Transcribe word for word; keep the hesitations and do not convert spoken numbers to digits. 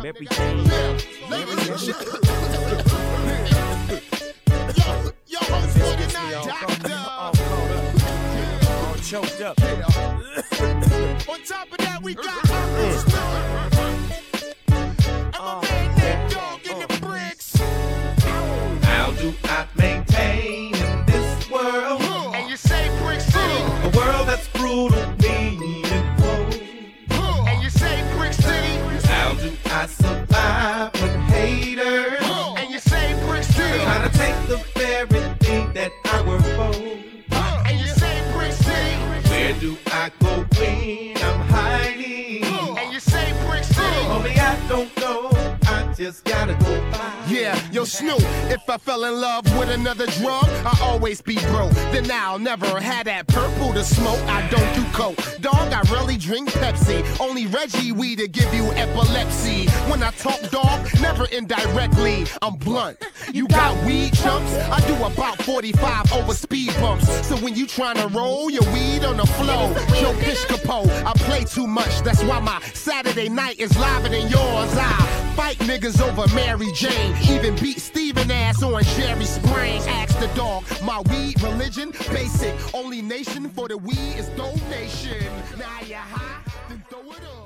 everything. Yo, host forty-nine, doctor. All choked up. On top of that, we got Uncle Snoop. And my man Nate Dogg in the bricks. How do I maintain in this world? And you say Brick City. A world that's brutal, mean, and cold. And you say Brick City. How do I survive with haters? And you say Brick City. Trying to take the very thing that I work for. And you say Brick City. Where do I go when I'm hiding? And you say Brick City. Homie, I don't know. I just gotta go by. Yeah, yo Snoop, if I fell in love with another drug, I always be broke. Then I'll never have that purple to smoke. I don't do coke. Dog, I really drink Pepsi. Only Reggie weed to give you epilepsy. When I talk, dog, never indirectly. I'm blunt. You got weed chumps? I do about forty-five over speed bumps. So when you tryna roll your weed on the floor, Joe Piscopo, I play too much. That's why my Saturday night is liver than yours. I fight niggas over Mary Jane. Even beat Steven ass on Jerry Spring. Ask the dog, my weed religion, basic. Only nation for the weed is donation. Now you high, then throw it up.